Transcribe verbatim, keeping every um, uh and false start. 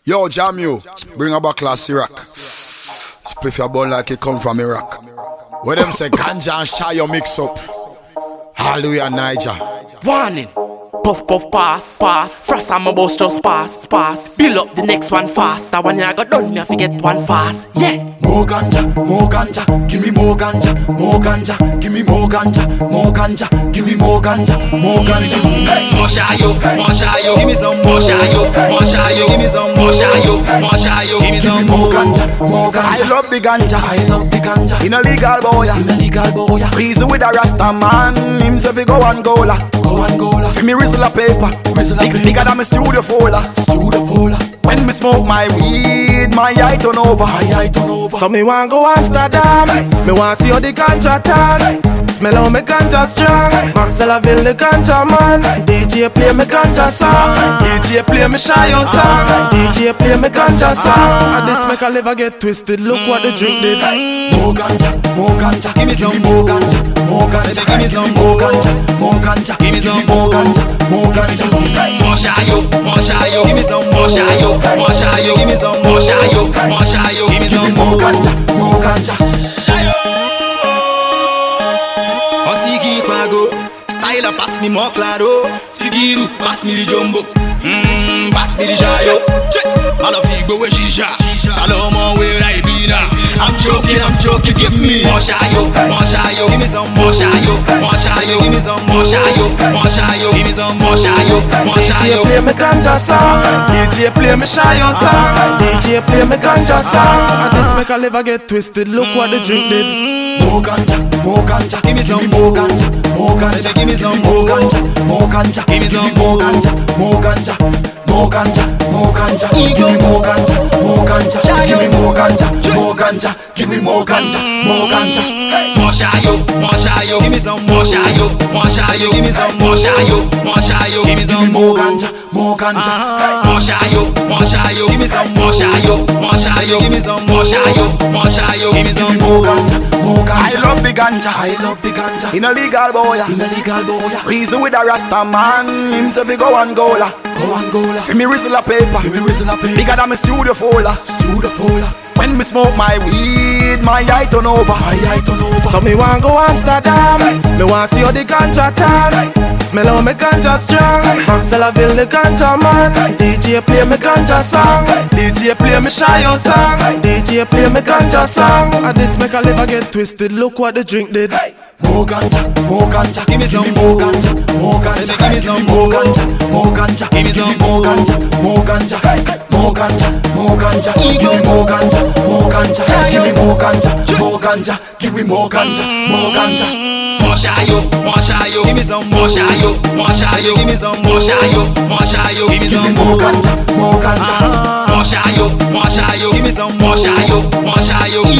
Yo, jam you. Bring a back class Iraq. Spliff your bun like it come from Iraq. Where them say ganja and shy you mix up. Hallelujah, Niger. Warning. Puff puff pass, pass. Frost and my boss just pass, pass. Build up the next one fast. That one ya got done, me I forget one fast. Yeah. More ganja, more ganja, give me more ganja, more ganja, give me more ganja, more ganja, give me more ganja, more ganja. More shayo, more shayo, give me some more shayo, more shayo, give me some more shayo, more shayo, give me some more ganja, more ganja. I love the ganja, I love the ganja. In a legal boy, in a legal boy. Reason with a Rasta man, himself he go Angola, go Angola. For me rizzle a paper, rizzle a paper. Bigger than my studio folder, studio folder. When me smoke my weed, my eye turn over, my eye turn over. So me want go Amsterdam, me want see how the ganja tan. Smell how me ganja strong. Maxellaville the ganja man. D J play me ganja song. D J play me shayo song. D J play me ganja song. And this make a liver get twisted. Look what the drink did. More ganja, more ganja, give me some more ganja, more ganja, give me some more ganja, more ganja, give me some more ganja, more ganja. More shayo, more shayo, give me some more shayo, more shayo, give me some more shayo, more shayo, give me some more ganja, more ganja. Otiki kwago, style pass me more claro. Sigiru, pass me the jumbo, mmm, pass me the shayo. Malafigo we shisha, talo mo where I be now. I'm joking, I'm joking, give me more shayo, more shayo, give me some more shayo, more shayo, give me some more shayo, more shayo, give me some more shayo, more shayo. D J play me ganja song, D J play me shayo song, D J play me ganja song. And this make a liver get twisted. Look what the drink did. More ganja, more ganja, give me some more ganja, more ganja, give me some more ganja, more ganja, give me some more ganja, more ganja, more ganja, more ganja, give me more ganja, more ganja, give me more ganja, more ganja, give me more ganja, more ganja. More shayo, more shayo, give me some more shayo, more shayo, give me some more shayo, more shayo, give me some more ganja, more ganja. More shayo, more shayo, give me some more shayo, more shayo, give me some more shayo, more shayo, give me some more ganja, more ganja. I love the ganja, I love the ganja. In a legal boy, in a legal boy. Reason with a Rasta man, himself he go Angola, go Angola. For me rizzle a paper, for me rizzle a paper. Bigger than my studio folder, studio folder. When me smoke my weed, my eye turn over, my eye turn over. So me want go Amsterdam, me want see how the ganja tan. Smell how me ganja strong. Maxellaville the ganja man. D J play me ganja song. D J play me shayo song. D J play me ganja song. And this make a liver get twisted. Look what the drink did. More ganja, more ganja, give me some more ganja, more ganja, give me some more ganja, more ganja, give me some more ganja, more ganja, more ganja, more ganja, give me more ganja, more ganja, give me more ganja, more ganja, give me more ganja, more ganja. More shayo, more shayo, give me some more shayo, more shayo, give me some more shayo, more shayo, give me some more ganja, more ganja. More shayo, more shayo, give me some more shayo, more shayo.